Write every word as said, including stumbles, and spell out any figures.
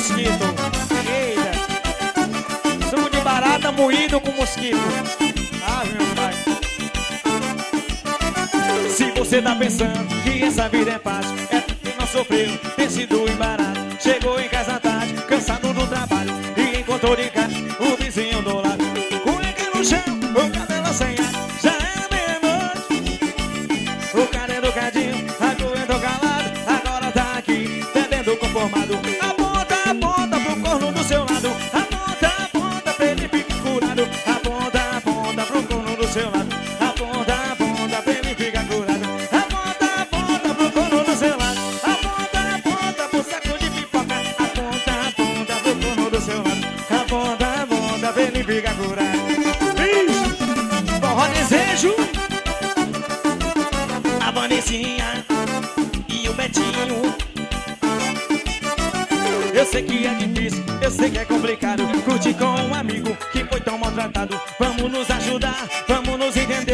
mosquito. Eita. Suco de barata moído com mosquito. Ah, meu pai. Se você tá pensando que essa vida é fácil, é porque não sofreu, tem sido embaraço. Chegou em casa tarde, cansado do trabalho, e encontrou de casa o vizinho do lado. Cueca no chão, o cabelo sem ar, já é meia-noite. O cara é educadinho, aguentou calado, agora tá aqui, bebendo conformado. Aponta, aponta pro corno do seu lado. Aponta, aponta pra ele ficar curado. Aponta, aponta pro corno do seu lado. Aponta, aponta pra ele ficar curado. Aponta, aponta pro corno do seu lado. Aponta, aponta pro saco de pipoca. Aponta, aponta pro corno do seu lado. Aponta, aponta pra ele ficar curado. Ixi! Forró desejo. A Vanessinha e o Betinho. Eu sei que é difícil, eu sei que é complicado curtir com um amigo que foi tão maltratado. Vamos nos ajudar, vamos nos entender.